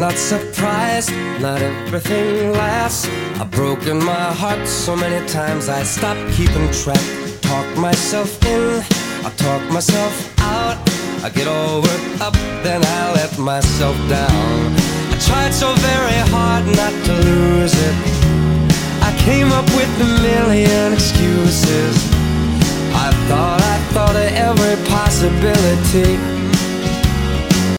not surprised, not everything lasts. I've broken my heart so many times I stopped keeping track. Talk myself in, I talk myself out. I get all worked up, then I let myself down. I tried so very hard not to lose it. I came up with a million excuses. I thought of every possibility.